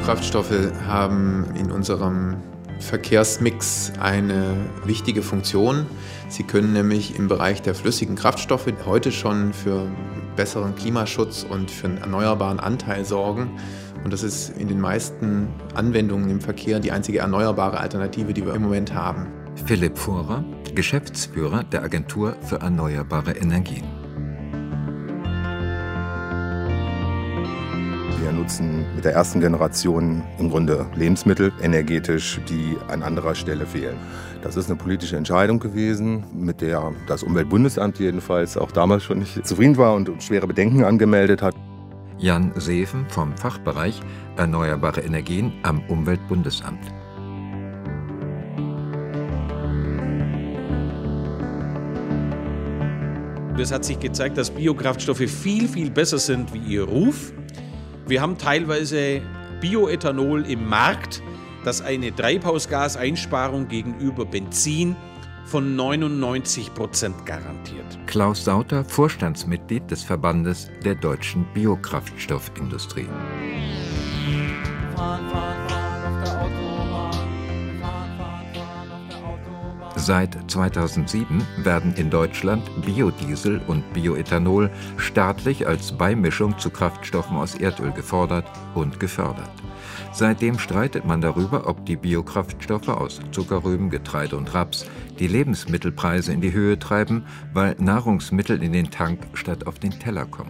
Biokraftstoffe haben in unserem Verkehrsmix eine wichtige Funktion. Sie können nämlich im Bereich der flüssigen Kraftstoffe heute schon für besseren Klimaschutz und für einen erneuerbaren Anteil sorgen. Und das ist in den meisten Anwendungen im Verkehr die einzige erneuerbare Alternative, die wir im Moment haben. Philipp Vohrer, Geschäftsführer der Agentur für erneuerbare Energien. Wir nutzen mit der ersten Generation im Grunde Lebensmittel energetisch, die an anderer Stelle fehlen. Das ist eine politische Entscheidung gewesen, mit der das Umweltbundesamt jedenfalls auch damals schon nicht zufrieden war und schwere Bedenken angemeldet hat. Jan Seeven vom Fachbereich Erneuerbare Energien am Umweltbundesamt. Es hat sich gezeigt, dass Biokraftstoffe viel, viel besser sind wie ihr Ruf. Wir haben teilweise Bioethanol im Markt, das eine Treibhausgaseinsparung gegenüber Benzin von 99% garantiert. Klaus Sauter, Vorstandsmitglied des Verbandes der deutschen Biokraftstoffindustrie. Seit 2007 werden in Deutschland Biodiesel und Bioethanol staatlich als Beimischung zu Kraftstoffen aus Erdöl gefordert und gefördert. Seitdem streitet man darüber, ob die Biokraftstoffe aus Zuckerrüben, Getreide und Raps die Lebensmittelpreise in die Höhe treiben, weil Nahrungsmittel in den Tank statt auf den Teller kommen.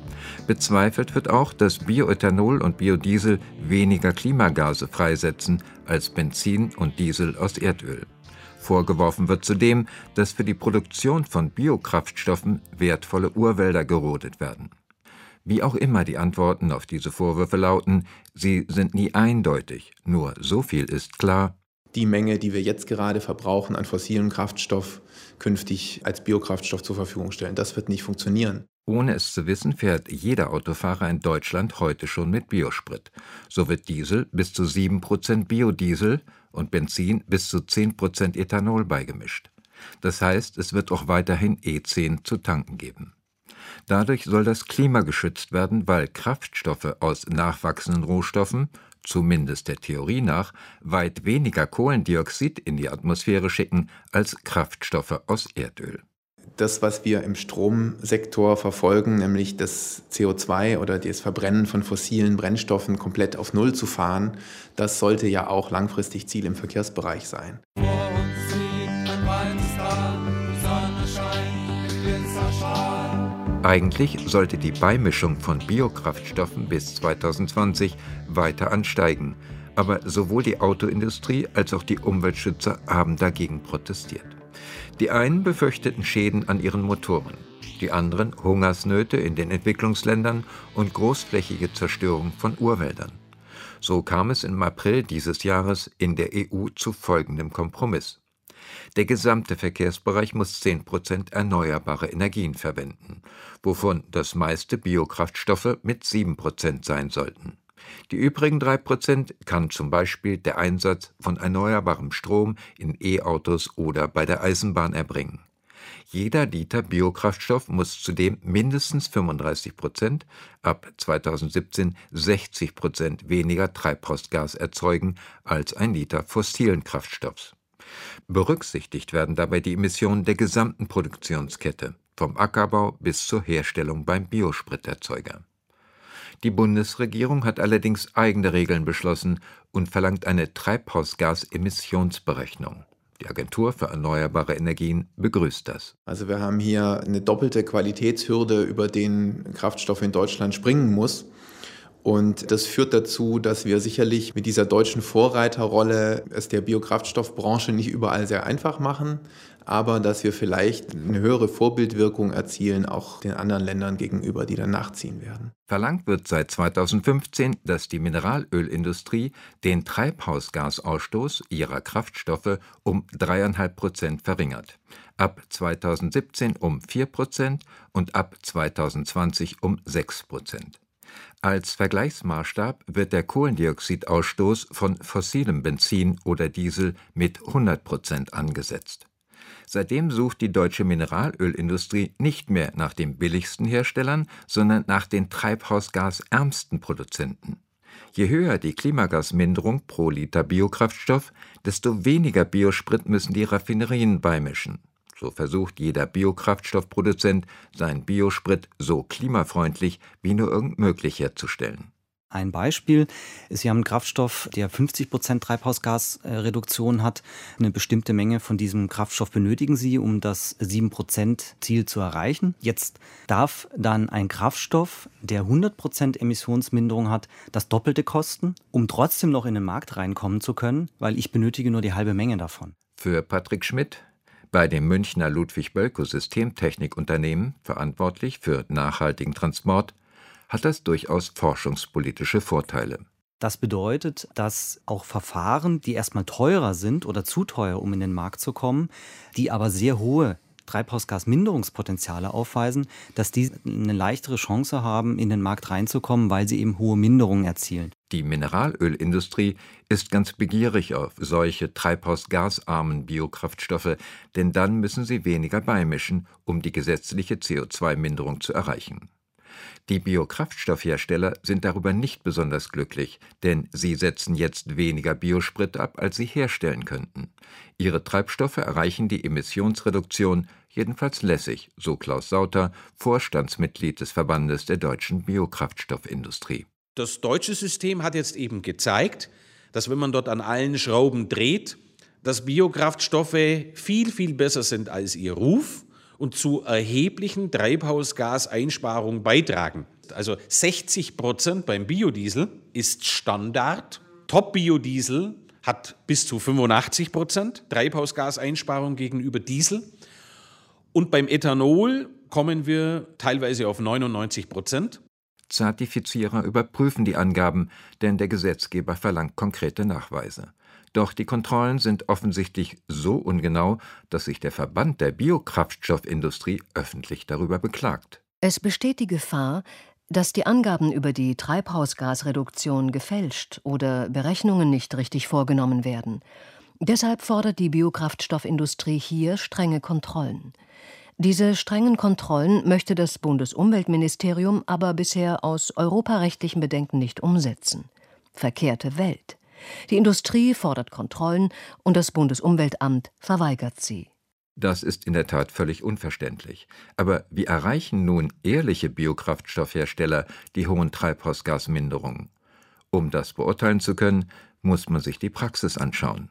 Bezweifelt wird auch, dass Bioethanol und Biodiesel weniger Klimagase freisetzen als Benzin und Diesel aus Erdöl. Vorgeworfen wird zudem, dass für die Produktion von Biokraftstoffen wertvolle Urwälder gerodet werden. Wie auch immer die Antworten auf diese Vorwürfe lauten, sie sind nie eindeutig. Nur so viel ist klar: Die Menge, die wir jetzt gerade verbrauchen an fossilem Kraftstoff, künftig als Biokraftstoff zur Verfügung stellen. Das wird nicht funktionieren. Ohne es zu wissen, fährt jeder Autofahrer in Deutschland heute schon mit Biosprit. So wird Diesel bis zu 7% Biodiesel und Benzin bis zu 10% Ethanol beigemischt. Das heißt, es wird auch weiterhin E10 zu tanken geben. Dadurch soll das Klima geschützt werden, weil Kraftstoffe aus nachwachsenden Rohstoffen, zumindest der Theorie nach, weit weniger Kohlendioxid in die Atmosphäre schicken als Kraftstoffe aus Erdöl. Das, was wir im Stromsektor verfolgen, nämlich das CO2 oder das Verbrennen von fossilen Brennstoffen komplett auf Null zu fahren, das sollte ja auch langfristig Ziel im Verkehrsbereich sein. Vor uns liegt ein weites Tal, die Sonne scheint mit Glitzerstrahl. Eigentlich sollte die Beimischung von Biokraftstoffen bis 2020 weiter ansteigen, aber sowohl die Autoindustrie als auch die Umweltschützer haben dagegen protestiert. Die einen befürchteten Schäden an ihren Motoren, die anderen Hungersnöte in den Entwicklungsländern und großflächige Zerstörung von Urwäldern. So kam es im April dieses Jahres in der EU zu folgendem Kompromiss. Der gesamte Verkehrsbereich muss 10% erneuerbare Energien verwenden, wovon das meiste Biokraftstoffe mit 7% sein sollten. Die übrigen 3% kann zum Beispiel der Einsatz von erneuerbarem Strom in E-Autos oder bei der Eisenbahn erbringen. Jeder Liter Biokraftstoff muss zudem mindestens 35%, ab 2017 60% weniger Treibhausgas erzeugen als ein Liter fossilen Kraftstoffs. Berücksichtigt werden dabei die Emissionen der gesamten Produktionskette, vom Ackerbau bis zur Herstellung beim Biospriterzeuger. Die Bundesregierung hat allerdings eigene Regeln beschlossen und verlangt eine Treibhausgasemissionsberechnung. Die Agentur für erneuerbare Energien begrüßt das. Also wir haben hier eine doppelte Qualitätshürde, über den Kraftstoff in Deutschland springen muss. Und das führt dazu, dass wir sicherlich mit dieser deutschen Vorreiterrolle es der Biokraftstoffbranche nicht überall sehr einfach machen, aber dass wir vielleicht eine höhere Vorbildwirkung erzielen, auch den anderen Ländern gegenüber, die dann nachziehen werden. Verlangt wird seit 2015, dass die Mineralölindustrie den Treibhausgasausstoß ihrer Kraftstoffe um 3,5% verringert, ab 2017 um 4% und ab 2020 um 6%. Als Vergleichsmaßstab wird der Kohlendioxidausstoß von fossilem Benzin oder Diesel mit 100% angesetzt. Seitdem sucht die deutsche Mineralölindustrie nicht mehr nach den billigsten Herstellern, sondern nach den treibhausgasärmsten Produzenten. Je höher die Klimagasminderung pro Liter Biokraftstoff, desto weniger Biosprit müssen die Raffinerien beimischen. So versucht jeder Biokraftstoffproduzent, seinen Biosprit so klimafreundlich wie nur irgend möglich herzustellen. Ein Beispiel: Sie haben einen Kraftstoff, der 50% Treibhausgasreduktion hat. Eine bestimmte Menge von diesem Kraftstoff benötigen Sie, um das 7%-Ziel zu erreichen. Jetzt darf dann ein Kraftstoff, der 100% Emissionsminderung hat, das Doppelte kosten, um trotzdem noch in den Markt reinkommen zu können, weil ich benötige nur die halbe Menge davon. Für Patrick Schmidt, bei dem Münchner Ludwig Bölkow Systemtechnikunternehmen, verantwortlich für nachhaltigen Transport, hat das durchaus forschungspolitische Vorteile. Das bedeutet, dass auch Verfahren, die erstmal teurer sind oder zu teuer, um in den Markt zu kommen, die aber sehr hohe Treibhausgasminderungspotenziale aufweisen, dass die eine leichtere Chance haben, in den Markt reinzukommen, weil sie eben hohe Minderungen erzielen. Die Mineralölindustrie ist ganz begierig auf solche treibhausgasarmen Biokraftstoffe, denn dann müssen sie weniger beimischen, um die gesetzliche CO2-Minderung zu erreichen. Die Biokraftstoffhersteller sind darüber nicht besonders glücklich, denn sie setzen jetzt weniger Biosprit ab, als sie herstellen könnten. Ihre Treibstoffe erreichen die Emissionsreduktion jedenfalls lässig, so Klaus Sauter, Vorstandsmitglied des Verbandes der deutschen Biokraftstoffindustrie. Das deutsche System hat jetzt eben gezeigt, dass wenn man dort an allen Schrauben dreht, dass Biokraftstoffe viel, viel besser sind als ihr Ruf und zu erheblichen Treibhausgaseinsparungen beitragen. Also 60% beim Biodiesel ist Standard. Top-Biodiesel hat bis zu 85% Treibhausgaseinsparung gegenüber Diesel. Und beim Ethanol kommen wir teilweise auf 99%. Zertifizierer überprüfen die Angaben, denn der Gesetzgeber verlangt konkrete Nachweise. Doch die Kontrollen sind offensichtlich so ungenau, dass sich der Verband der Biokraftstoffindustrie öffentlich darüber beklagt. Es besteht die Gefahr, dass die Angaben über die Treibhausgasreduktion gefälscht oder Berechnungen nicht richtig vorgenommen werden. Deshalb fordert die Biokraftstoffindustrie hier strenge Kontrollen. Diese strengen Kontrollen möchte das Bundesumweltministerium aber bisher aus europarechtlichen Bedenken nicht umsetzen. Verkehrte Welt. Die Industrie fordert Kontrollen und das Bundesumweltamt verweigert sie. Das ist in der Tat völlig unverständlich. Aber wie erreichen nun ehrliche Biokraftstoffhersteller die hohen Treibhausgasminderungen? Um das beurteilen zu können, muss man sich die Praxis anschauen.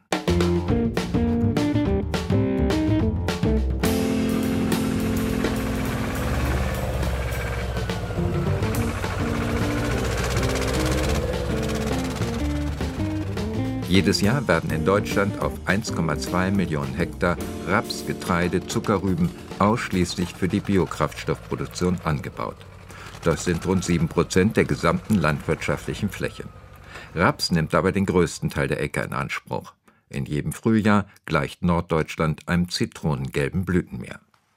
Jedes Jahr werden in Deutschland auf 1,2 Millionen Hektar Raps, Getreide, Zuckerrüben ausschließlich für die Biokraftstoffproduktion angebaut. Das sind rund 7% der gesamten landwirtschaftlichen Fläche. Raps nimmt dabei den größten Teil der Äcker in Anspruch. In jedem Frühjahr gleicht Norddeutschland einem zitronengelben Blütenmeer.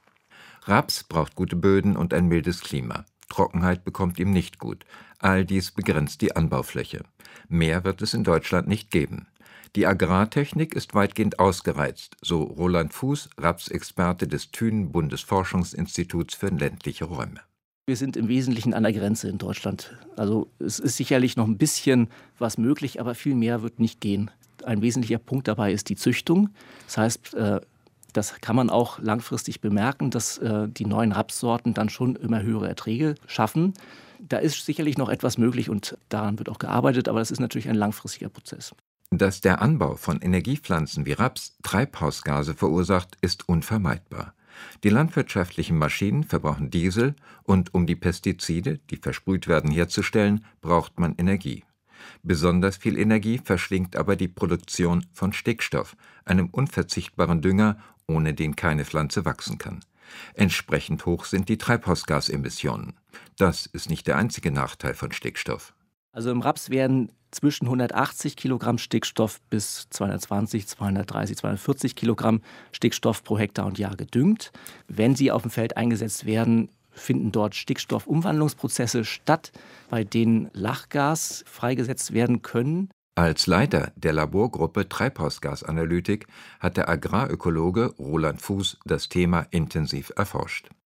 Raps braucht gute Böden und ein mildes Klima. Trockenheit bekommt ihm nicht gut. All dies begrenzt die Anbaufläche. Mehr wird es in Deutschland nicht geben. Die Agrartechnik ist weitgehend ausgereizt, so Roland Fuß, Rapsexperte des Thünen-Bundesforschungsinstituts für ländliche Räume. Wir sind im Wesentlichen an der Grenze in Deutschland. Also es ist sicherlich noch ein bisschen was möglich, aber viel mehr wird nicht gehen. Ein wesentlicher Punkt dabei ist die Züchtung. Das heißt, das kann man auch langfristig bemerken, dass die neuen Rapssorten dann schon immer höhere Erträge schaffen. Da ist sicherlich noch etwas möglich und daran wird auch gearbeitet, aber das ist natürlich ein langfristiger Prozess. Dass der Anbau von Energiepflanzen wie Raps Treibhausgase verursacht, ist unvermeidbar. Die landwirtschaftlichen Maschinen verbrauchen Diesel und um die Pestizide, die versprüht werden, herzustellen, braucht man Energie. Besonders viel Energie verschlingt aber die Produktion von Stickstoff, einem unverzichtbaren Dünger, ohne den keine Pflanze wachsen kann. Entsprechend hoch sind die Treibhausgasemissionen. Das ist nicht der einzige Nachteil von Stickstoff. Also im Raps werden zwischen 180 Kilogramm Stickstoff bis 220, 230, 240 Kilogramm Stickstoff pro Hektar und Jahr gedüngt. Wenn sie auf dem Feld eingesetzt werden, finden dort Stickstoffumwandlungsprozesse statt, bei denen Lachgas freigesetzt werden können. Als Leiter der Laborgruppe Treibhausgasanalytik hat der Agrarökologe Roland Fuß das Thema intensiv erforscht.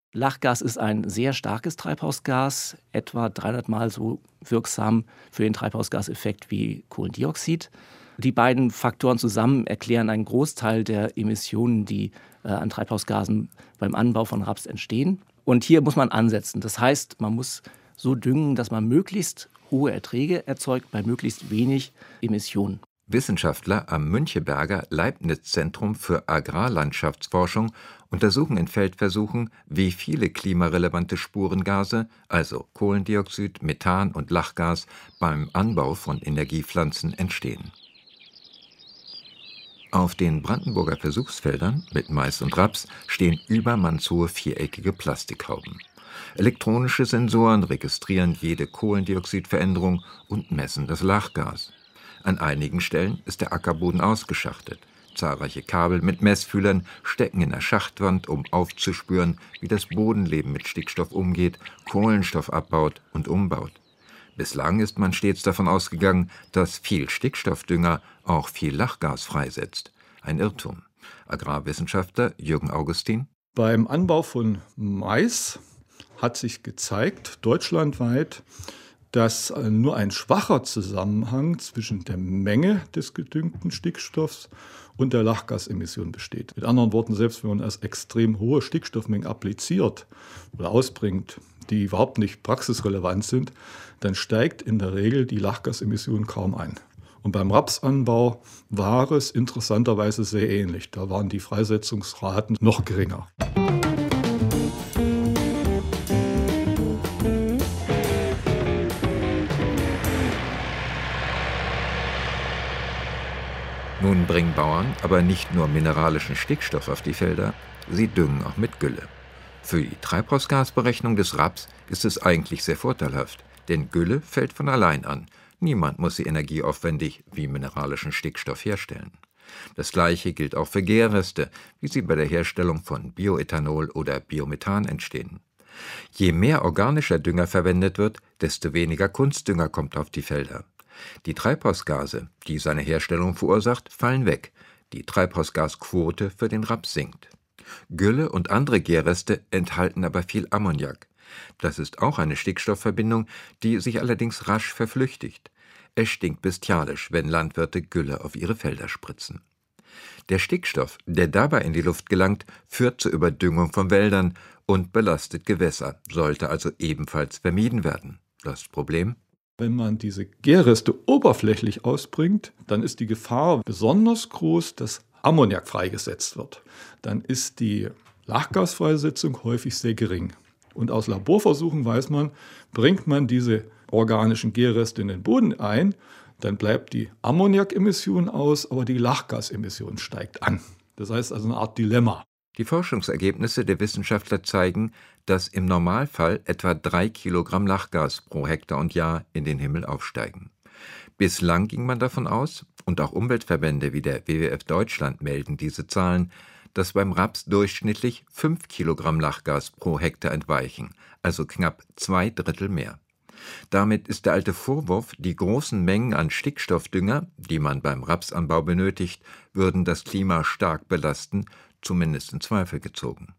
Lachgas ist ein sehr starkes Treibhausgas, etwa 300 Mal so wirksam für den Treibhausgaseffekt wie Kohlendioxid. Die beiden Faktoren zusammen erklären einen Großteil der Emissionen, die an Treibhausgasen beim Anbau von Raps entstehen. Und hier muss man ansetzen. Das heißt, man muss so düngen, dass man möglichst hohe Erträge erzeugt bei möglichst wenig Emissionen. Wissenschaftler am Müncheberger Leibniz-Zentrum für Agrarlandschaftsforschung untersuchen in Feldversuchen, wie viele klimarelevante Spurengase, also Kohlendioxid, Methan und Lachgas, beim Anbau von Energiepflanzen entstehen. Auf den Brandenburger Versuchsfeldern mit Mais und Raps stehen übermannshohe viereckige Plastikhauben. Elektronische Sensoren registrieren jede Kohlendioxidveränderung und messen das Lachgas. An einigen Stellen ist der Ackerboden ausgeschachtet. Zahlreiche Kabel mit Messfühlern stecken in der Schachtwand, um aufzuspüren, wie das Bodenleben mit Stickstoff umgeht, Kohlenstoff abbaut und umbaut. Bislang ist man stets davon ausgegangen, dass viel Stickstoffdünger auch viel Lachgas freisetzt. Ein Irrtum. Agrarwissenschaftler Jürgen Augustin: Beim Anbau von Mais hat sich gezeigt, deutschlandweit, dass nur ein schwacher Zusammenhang zwischen der Menge des gedüngten Stickstoffs und der Lachgasemission besteht. Mit anderen Worten, selbst wenn man als extrem hohe Stickstoffmengen appliziert oder ausbringt, die überhaupt nicht praxisrelevant sind, dann steigt in der Regel die Lachgasemission kaum ein. Und beim Rapsanbau war es interessanterweise sehr ähnlich. Da waren die Freisetzungsraten noch geringer. Nun bringen Bauern aber nicht nur mineralischen Stickstoff auf die Felder, sie düngen auch mit Gülle. Für die Treibhausgasberechnung des Raps ist es eigentlich sehr vorteilhaft, denn Gülle fällt von allein an. Niemand muss sie energieaufwendig wie mineralischen Stickstoff herstellen. Das Gleiche gilt auch für Gärreste, wie sie bei der Herstellung von Bioethanol oder Biomethan entstehen. Je mehr organischer Dünger verwendet wird, desto weniger Kunstdünger kommt auf die Felder. Die Treibhausgase, die seine Herstellung verursacht, fallen weg. Die Treibhausgasquote für den Raps sinkt. Gülle und andere Gärreste enthalten aber viel Ammoniak. Das ist auch eine Stickstoffverbindung, die sich allerdings rasch verflüchtigt. Es stinkt bestialisch, wenn Landwirte Gülle auf ihre Felder spritzen. Der Stickstoff, der dabei in die Luft gelangt, führt zur Überdüngung von Wäldern und belastet Gewässer, sollte also ebenfalls vermieden werden. Das Problem: Wenn man diese Gärreste oberflächlich ausbringt, dann ist die Gefahr besonders groß, dass Ammoniak freigesetzt wird. Dann ist die Lachgasfreisetzung häufig sehr gering. Und aus Laborversuchen weiß man, bringt man diese organischen Gärreste in den Boden ein, dann bleibt die Ammoniakemission aus, aber die Lachgasemission steigt an. Das heißt also eine Art Dilemma. Die Forschungsergebnisse der Wissenschaftler zeigen, dass im Normalfall etwa 3 Kilogramm Lachgas pro Hektar und Jahr in den Himmel aufsteigen. Bislang ging man davon aus, und auch Umweltverbände wie der WWF Deutschland melden diese Zahlen, dass beim Raps durchschnittlich 5 Kilogramm Lachgas pro Hektar entweichen, also knapp 2/3 mehr. Damit ist der alte Vorwurf, die großen Mengen an Stickstoffdünger, die man beim Rapsanbau benötigt, würden das Klima stark belasten, zumindest in Zweifel gezogen.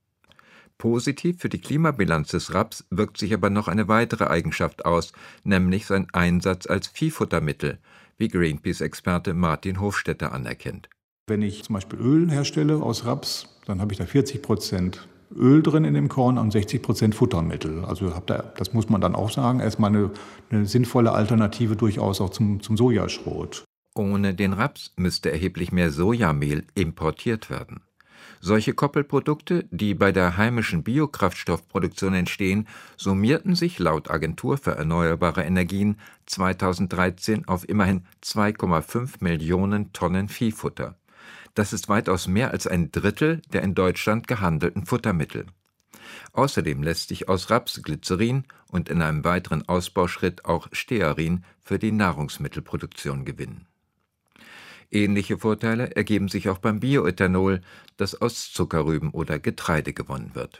Positiv für die Klimabilanz des Raps wirkt sich aber noch eine weitere Eigenschaft aus, nämlich sein Einsatz als Viehfuttermittel, wie Greenpeace-Experte Martin Hofstetter anerkennt. Wenn ich zum Beispiel Öl herstelle aus Raps, dann habe ich da 40% Öl drin in dem Korn und 60% Futtermittel. Also das muss man dann auch sagen, erstmal eine sinnvolle Alternative durchaus auch zum Sojaschrot. Ohne den Raps müsste erheblich mehr Sojamehl importiert werden. Solche Koppelprodukte, die bei der heimischen Biokraftstoffproduktion entstehen, summierten sich laut Agentur für erneuerbare Energien 2013 auf immerhin 2,5 Millionen Tonnen Viehfutter. Das ist weitaus mehr als 1/3 der in Deutschland gehandelten Futtermittel. Außerdem lässt sich aus Raps Glycerin und in einem weiteren Ausbauschritt auch Stearin für die Nahrungsmittelproduktion gewinnen. Ähnliche Vorteile ergeben sich auch beim Bioethanol, das aus Zuckerrüben oder Getreide gewonnen wird.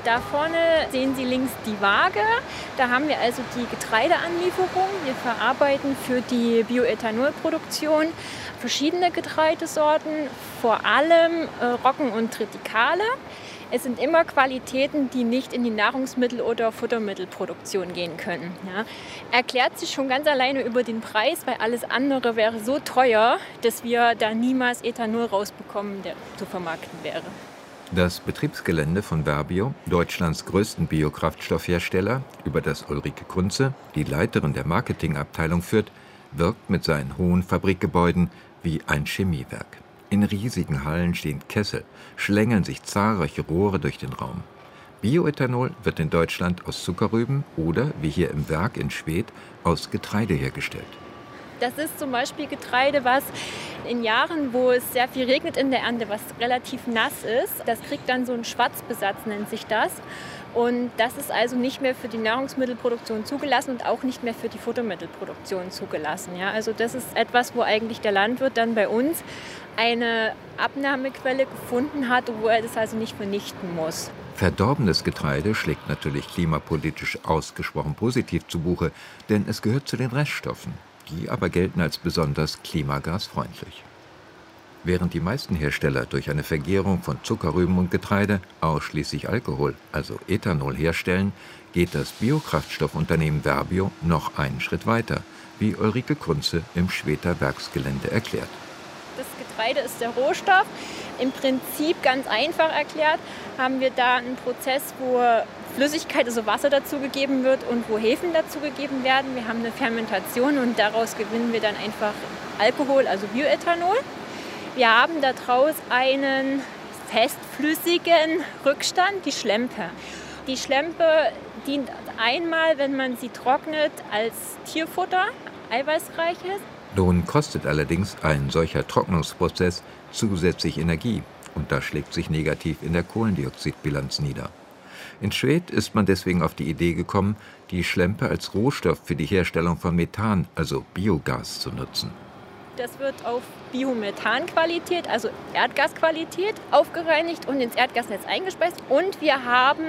Da vorne sehen Sie links die Waage. Da haben wir also die Getreideanlieferung. Wir verarbeiten für die Bioethanolproduktion verschiedene Getreidesorten, vor allem Roggen und Tritikale. Es sind immer Qualitäten, die nicht in die Nahrungsmittel- oder Futtermittelproduktion gehen können. Ja. Erklärt sich schon ganz alleine über den Preis, weil alles andere wäre so teuer, dass wir da niemals Ethanol rausbekommen, der zu vermarkten wäre. Das Betriebsgelände von Verbio, Deutschlands größten Biokraftstoffhersteller, über das Ulrike Kunze, die Leiterin der Marketingabteilung, führt, wirkt mit seinen hohen Fabrikgebäuden wie ein Chemiewerk. In riesigen Hallen stehen Kessel, schlängeln sich zahlreiche Rohre durch den Raum. Bioethanol wird in Deutschland aus Zuckerrüben oder, wie hier im Werk in Schwedt, aus Getreide hergestellt. Das ist zum Beispiel Getreide, was in Jahren, wo es sehr viel regnet in der Ernte, was relativ nass ist, das kriegt dann so einen Schwarzbesatz, nennt sich das. Und das ist also nicht mehr für die Nahrungsmittelproduktion zugelassen und auch nicht mehr für die Futtermittelproduktion zugelassen. Ja, also das ist etwas, wo eigentlich der Landwirt dann bei uns eine Abnahmequelle gefunden hat, wo er das also nicht vernichten muss. Verdorbenes Getreide schlägt natürlich klimapolitisch ausgesprochen positiv zu Buche, denn es gehört zu den Reststoffen. Die aber gelten als besonders klimagasfreundlich. Während die meisten Hersteller durch eine Vergärung von Zuckerrüben und Getreide ausschließlich Alkohol, also Ethanol, herstellen, geht das Biokraftstoffunternehmen Verbio noch einen Schritt weiter, wie Ulrike Kunze im Schwedter Werksgelände erklärt. Das Getreide ist der Rohstoff. Im Prinzip ganz einfach erklärt haben wir da einen Prozess, wo Flüssigkeit, also Wasser dazugegeben wird und wo Hefen dazugegeben werden. Wir haben eine Fermentation und daraus gewinnen wir dann einfach Alkohol, also Bioethanol. Wir haben daraus einen festflüssigen Rückstand, die Schlempe. Die Schlempe dient einmal, wenn man sie trocknet, als Tierfutter, eiweißreiches. Nun kostet allerdings ein solcher Trocknungsprozess zusätzlich Energie und das schlägt sich negativ in der Kohlendioxidbilanz nieder. In Schwedt ist man deswegen auf die Idee gekommen, die Schlempe als Rohstoff für die Herstellung von Methan, also Biogas, zu nutzen. Das wird auf Biomethanqualität, also Erdgasqualität, aufgereinigt und ins Erdgasnetz eingespeist. Und wir haben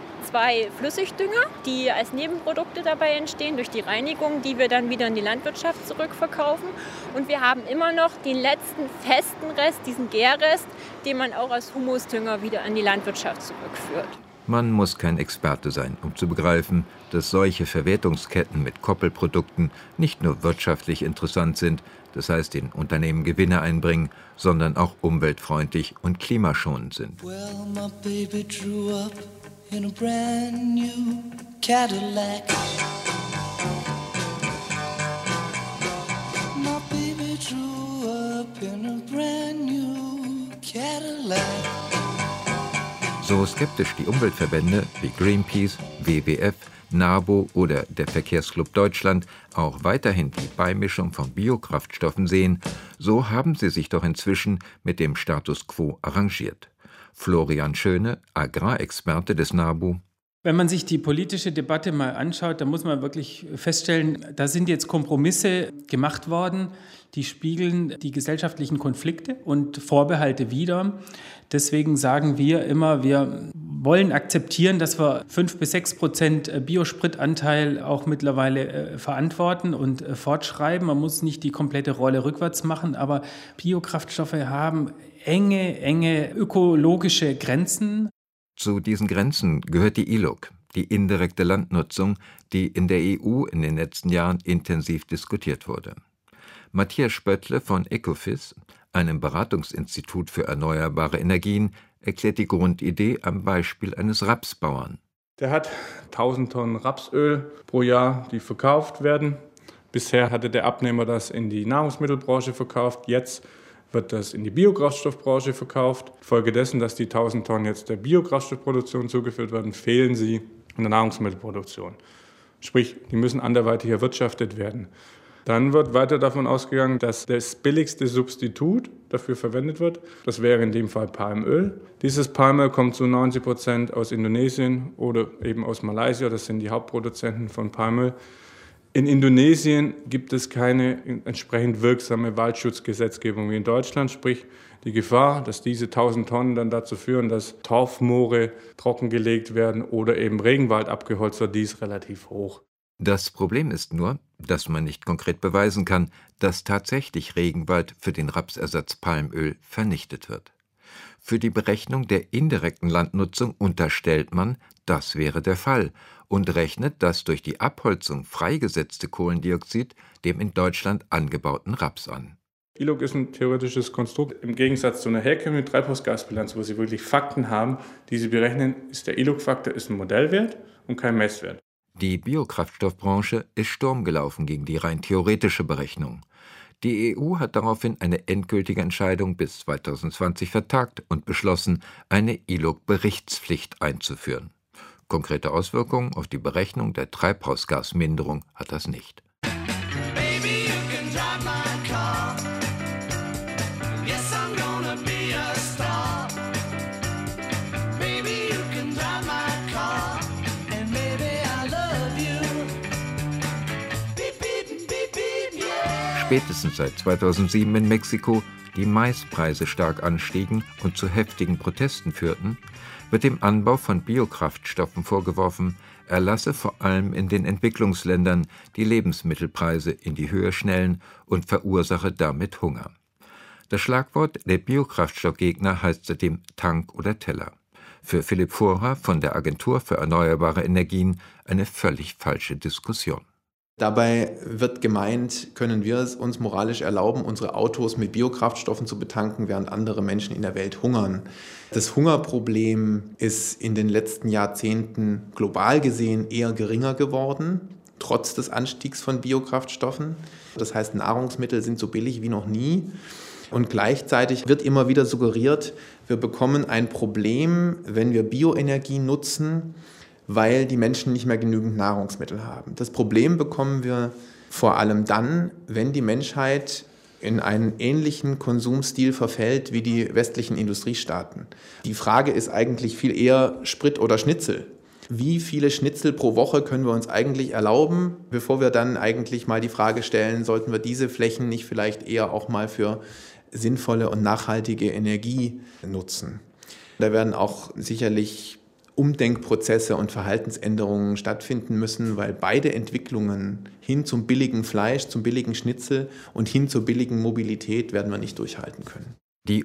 2 Flüssigdünger, die als Nebenprodukte dabei entstehen durch die Reinigung, die wir dann wieder in die Landwirtschaft zurückverkaufen. Und wir haben immer noch den letzten festen Rest, diesen Gärrest, den man auch als Humusdünger wieder an die Landwirtschaft zurückführt. Man muss kein Experte sein, um zu begreifen, dass solche Verwertungsketten mit Koppelprodukten nicht nur wirtschaftlich interessant sind, das heißt den Unternehmen Gewinne einbringen, sondern auch umweltfreundlich und klimaschonend sind. Well, my baby drew up in a brand new Cadillac. My baby drew up in a brand new Cadillac. So skeptisch die Umweltverbände wie Greenpeace, WWF, NABU oder der Verkehrsclub Deutschland auch weiterhin die Beimischung von Biokraftstoffen sehen, so haben sie sich doch inzwischen mit dem Status quo arrangiert. Florian Schöne, Agrarexperte des NABU. Wenn man sich die politische Debatte mal anschaut, dann muss man wirklich feststellen, da sind jetzt Kompromisse gemacht worden, die spiegeln die gesellschaftlichen Konflikte und Vorbehalte wider. Deswegen sagen wir immer, wir wollen akzeptieren, dass wir 5-6% Biospritanteil auch mittlerweile verantworten und fortschreiben. Man muss nicht die komplette Rolle rückwärts machen, aber Biokraftstoffe haben enge ökologische Grenzen. Zu diesen Grenzen gehört die ILUC, die indirekte Landnutzung, die in der EU in den letzten Jahren intensiv diskutiert wurde. Matthias Spöttle von Ecofis, einem Beratungsinstitut für erneuerbare Energien, erklärt die Grundidee am Beispiel eines Rapsbauern. Der hat 1000 Tonnen Rapsöl pro Jahr, die verkauft werden. Bisher hatte der Abnehmer das in die Nahrungsmittelbranche verkauft. Jetzt wird das in die Biokraftstoffbranche verkauft. Folgedessen, dass die 1000 Tonnen jetzt der Biokraftstoffproduktion zugeführt werden, fehlen sie in der Nahrungsmittelproduktion. Sprich, die müssen anderweitig erwirtschaftet werden. Dann wird weiter davon ausgegangen, dass das billigste Substitut dafür verwendet wird. Das wäre in dem Fall Palmöl. Dieses Palmöl kommt zu 90% aus Indonesien oder eben aus Malaysia. Das sind die Hauptproduzenten von Palmöl. In Indonesien gibt es keine entsprechend wirksame Waldschutzgesetzgebung wie in Deutschland. Sprich, Die Gefahr, dass diese 1000 Tonnen dann dazu führen, dass Torfmoore trockengelegt werden oder eben Regenwald abgeholzt wird, die ist relativ hoch. Das Problem ist nur, dass man nicht konkret beweisen kann, dass tatsächlich Regenwald für den Rapsersatz Palmöl vernichtet wird. Für die Berechnung der indirekten Landnutzung unterstellt man, das wäre der Fall und rechnet das durch die Abholzung freigesetzte Kohlendioxid dem in Deutschland angebauten Raps an. ILUC ist ein theoretisches Konstrukt. Im Gegensatz zu einer herkömmlichen Treibhausgasbilanz, wo Sie wirklich Fakten haben, die Sie berechnen, ist der ILUC-Faktor ein Modellwert und kein Messwert. Die Biokraftstoffbranche ist Sturm gelaufen gegen die rein theoretische Berechnung. Die EU hat daraufhin eine endgültige Entscheidung bis 2020 vertagt und beschlossen, eine ILUC-Berichtspflicht einzuführen. Konkrete Auswirkungen auf die Berechnung der Treibhausgasminderung hat das nicht. Spätestens seit 2007 in Mexiko die Maispreise stark anstiegen und zu heftigen Protesten führten, wird dem Anbau von Biokraftstoffen vorgeworfen, er lasse vor allem in den Entwicklungsländern die Lebensmittelpreise in die Höhe schnellen und verursache damit Hunger. Das Schlagwort der Biokraftstoffgegner heißt seitdem Tank oder Teller. Für Philipp Vohra von der Agentur für Erneuerbare Energien eine völlig falsche Diskussion. Dabei wird gemeint, können wir es uns moralisch erlauben, unsere Autos mit Biokraftstoffen zu betanken, während andere Menschen in der Welt hungern. Das Hungerproblem ist in den letzten Jahrzehnten global gesehen eher geringer geworden, trotz des Anstiegs von Biokraftstoffen. Das heißt, Nahrungsmittel sind so billig wie noch nie. Und gleichzeitig wird immer wieder suggeriert, wir bekommen ein Problem, wenn wir Bioenergie nutzen, weil die Menschen nicht mehr genügend Nahrungsmittel haben. Das Problem bekommen wir vor allem dann, wenn die Menschheit in einen ähnlichen Konsumstil verfällt wie die westlichen Industriestaaten. Die Frage ist eigentlich viel eher Sprit oder Schnitzel. Wie viele Schnitzel pro Woche können wir uns eigentlich erlauben, bevor wir dann eigentlich mal die Frage stellen, sollten wir diese Flächen nicht vielleicht eher auch mal für sinnvolle und nachhaltige Energie nutzen? Da werden auch sicherlich Umdenkprozesse und Verhaltensänderungen stattfinden müssen, weil beide Entwicklungen hin zum billigen Fleisch, zum billigen Schnitzel und hin zur billigen Mobilität werden wir nicht durchhalten können. Die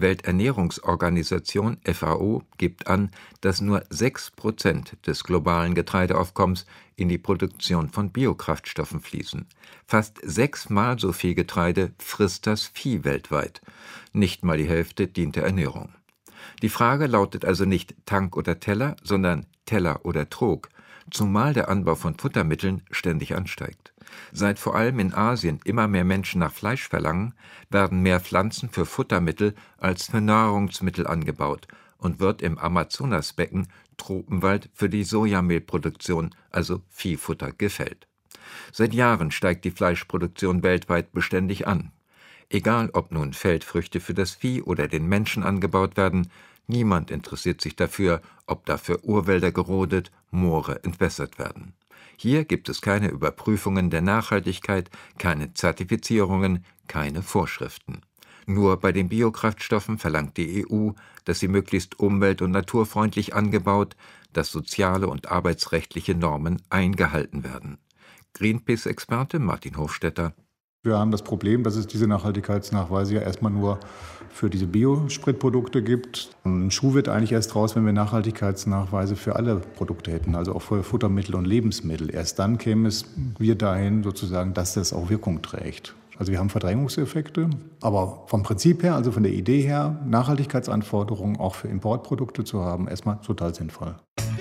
UN-Welternährungsorganisation FAO gibt an, dass nur 6% des globalen Getreideaufkommens in die Produktion von Biokraftstoffen fließen. Fast 6-mal so viel Getreide frisst das Vieh weltweit. Nicht mal die Hälfte dient der Ernährung. Die Frage lautet also nicht Tank oder Teller, sondern Teller oder Trog, zumal der Anbau von Futtermitteln ständig ansteigt. Seit vor allem in Asien immer mehr Menschen nach Fleisch verlangen, werden mehr Pflanzen für Futtermittel als für Nahrungsmittel angebaut und wird im Amazonasbecken Tropenwald für die Sojamehlproduktion, also Viehfutter, gefällt. Seit Jahren steigt die Fleischproduktion weltweit beständig an. Egal, ob nun Feldfrüchte für das Vieh oder den Menschen angebaut werden, niemand interessiert sich dafür, ob dafür Urwälder gerodet, Moore entwässert werden. Hier gibt es keine Überprüfungen der Nachhaltigkeit, keine Zertifizierungen, keine Vorschriften. Nur bei den Biokraftstoffen verlangt die EU, dass sie möglichst umwelt- und naturfreundlich angebaut, dass soziale und arbeitsrechtliche Normen eingehalten werden. Greenpeace-Experte Martin Hofstetter: Wir haben das Problem, dass es diese Nachhaltigkeitsnachweise ja erstmal nur für diese Biospritprodukte gibt. Ein Schuh wird eigentlich erst raus, wenn wir Nachhaltigkeitsnachweise für alle Produkte hätten, also auch für Futtermittel und Lebensmittel. Erst dann käme es wir dahin sozusagen, dass das auch Wirkung trägt. Also wir haben Verdrängungseffekte, aber vom Prinzip her, also von der Idee her, Nachhaltigkeitsanforderungen auch für Importprodukte zu haben, erstmal total sinnvoll.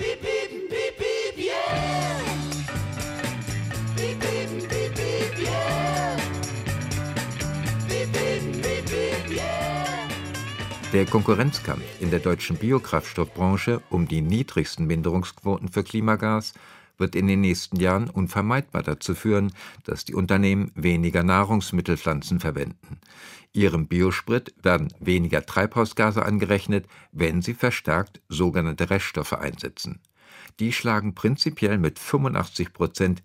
Der Konkurrenzkampf in der deutschen Biokraftstoffbranche um die niedrigsten Minderungsquoten für Klimagas wird in den nächsten Jahren unvermeidbar dazu führen, dass die Unternehmen weniger Nahrungsmittelpflanzen verwenden. Ihrem Biosprit werden weniger Treibhausgase angerechnet, wenn sie verstärkt sogenannte Reststoffe einsetzen. Die schlagen prinzipiell mit 85%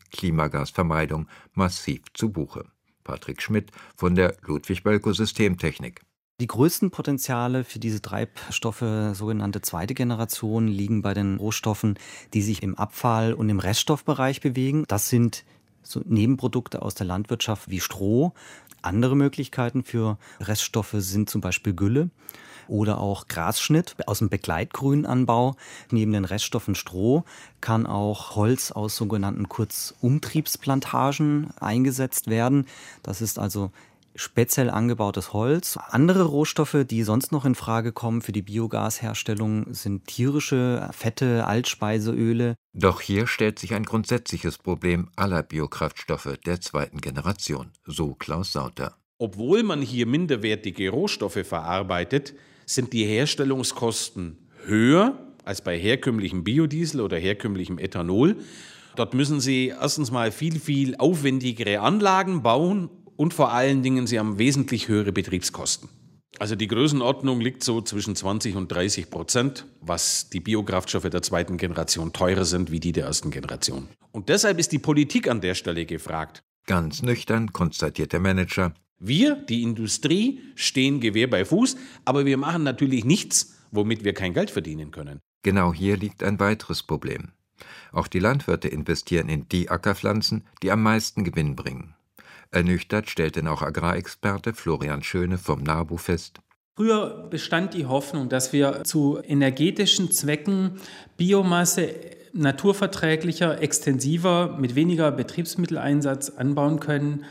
Klimagasvermeidung massiv zu Buche. Patrick Schmidt von der Ludwig Bölkow Systemtechnik. Die größten Potenziale für diese Treibstoffe, sogenannte zweite Generation, liegen bei den Rohstoffen, die sich im Abfall- und im Reststoffbereich bewegen. Das sind so Nebenprodukte aus der Landwirtschaft wie Stroh. Andere Möglichkeiten für Reststoffe sind zum Beispiel Gülle oder auch Grasschnitt aus dem Begleitgrünanbau. Neben den Reststoffen Stroh kann auch Holz aus sogenannten Kurzumtriebsplantagen eingesetzt werden. Das ist also speziell angebautes Holz. Andere Rohstoffe, die sonst noch in Frage kommen für die Biogasherstellung, sind tierische Fette, Altspeiseöle. Doch hier stellt sich ein grundsätzliches Problem aller Biokraftstoffe der zweiten Generation, so Klaus Sauter. Obwohl man hier minderwertige Rohstoffe verarbeitet, sind die Herstellungskosten höher als bei herkömmlichem Biodiesel oder herkömmlichem Ethanol. Dort müssen Sie erstens mal viel aufwendigere Anlagen bauen und vor allen Dingen, Sie haben wesentlich höhere Betriebskosten. Also die Größenordnung liegt so zwischen 20% und 30%, was die Biokraftstoffe der zweiten Generation teurer sind wie die der ersten Generation. Und deshalb ist die Politik an der Stelle gefragt. Ganz nüchtern konstatiert der Manager: Wir, die Industrie, stehen Gewehr bei Fuß, aber wir machen natürlich nichts, womit wir kein Geld verdienen können. Genau hier liegt ein weiteres Problem. Auch die Landwirte investieren in die Ackerpflanzen, die am meisten Gewinn bringen. Ernüchtert stellt denn auch Agrarexperte Florian Schöne vom NABU fest: Früher bestand die Hoffnung, dass wir zu energetischen Zwecken Biomasse naturverträglicher, extensiver, mit weniger Betriebsmitteleinsatz anbauen können.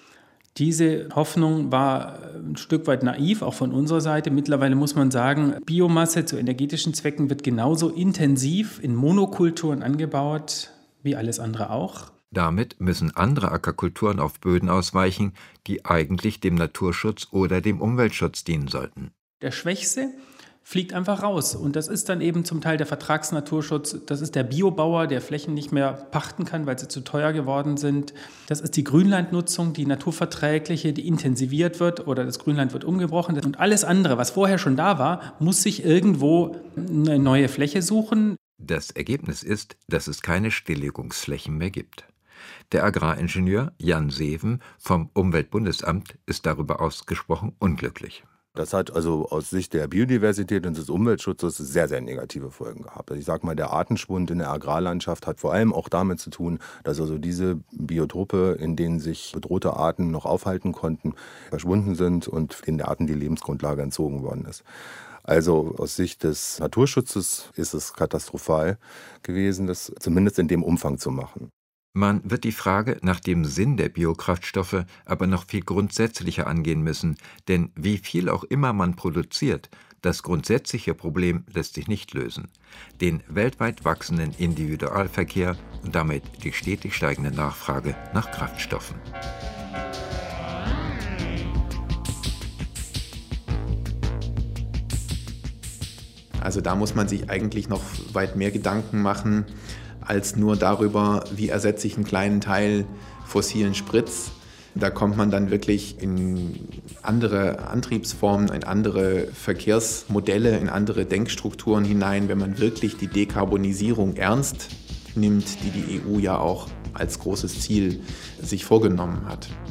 Diese Hoffnung war ein Stück weit naiv, auch von unserer Seite. Mittlerweile muss man sagen, Biomasse zu energetischen Zwecken wird genauso intensiv in Monokulturen angebaut wie alles andere auch. Damit müssen andere Ackerkulturen auf Böden ausweichen, die eigentlich dem Naturschutz oder dem Umweltschutz dienen sollten. Der Schwächste fliegt einfach raus. Und das ist dann eben zum Teil der Vertragsnaturschutz. Das ist der Biobauer, der Flächen nicht mehr pachten kann, weil sie zu teuer geworden sind. Das ist die Grünlandnutzung, die naturverträgliche, die intensiviert wird oder das Grünland wird umgebrochen. Und alles andere, was vorher schon da war, muss sich irgendwo eine neue Fläche suchen. Das Ergebnis ist, dass es keine Stilllegungsflächen mehr gibt. Der Agraringenieur Jan Seeven vom Umweltbundesamt ist darüber ausgesprochen unglücklich. Das hat also aus Sicht der Biodiversität und des Umweltschutzes sehr, sehr negative Folgen gehabt. Ich sage mal, der Artenschwund in der Agrarlandschaft hat vor allem auch damit zu tun, dass also diese Biotope, in denen sich bedrohte Arten noch aufhalten konnten, verschwunden sind und den Arten die Lebensgrundlage entzogen worden ist. Also aus Sicht des Naturschutzes ist es katastrophal gewesen, das zumindest in dem Umfang zu machen. Man wird die Frage nach dem Sinn der Biokraftstoffe aber noch viel grundsätzlicher angehen müssen, denn wie viel auch immer man produziert, das grundsätzliche Problem lässt sich nicht lösen. Den weltweit wachsenden Individualverkehr und damit die stetig steigende Nachfrage nach Kraftstoffen. Also da muss man sich eigentlich noch weit mehr Gedanken machen, als nur darüber, wie ersetze ich einen kleinen Teil fossilen Spritz. Da kommt man dann wirklich in andere Antriebsformen, in andere Verkehrsmodelle, in andere Denkstrukturen hinein, wenn man wirklich die Dekarbonisierung ernst nimmt, die die EU ja auch als großes Ziel sich vorgenommen hat.